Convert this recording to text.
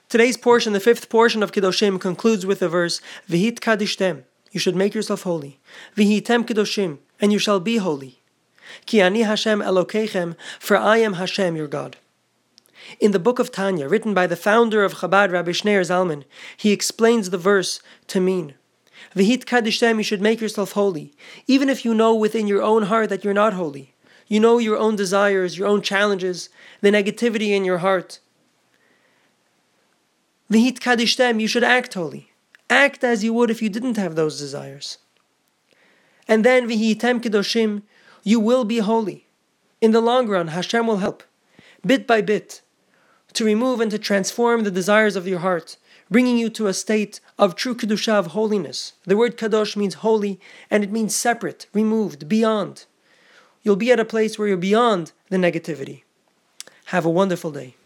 Today's portion, the fifth portion of Kedoshim, concludes with the verse, V'hit kadishtem, you should make yourself holy. V'hitem kedoshim, and you shall be holy. Ki ani Hashem Elokeichem, for I am Hashem your God. In the book of Tanya, written by the founder of Chabad, Rabbi Shneir Zalman, he explains the verse to mean, V'hit kadishtem, you should make yourself holy, even if you know within your own heart that you're not holy. You know your own desires, your own challenges, the negativity in your heart. V'hit kadishtem, you should act holy. Act as you would if you didn't have those desires. And then v'hitem kedoshim, you will be holy. In the long run, Hashem will help, bit by bit, to remove and to transform the desires of your heart, bringing you to a state of true kedusha, of holiness. The word kadosh means holy, and it means separate, removed, beyond. You'll be at a place where you're beyond the negativity. Have a wonderful day.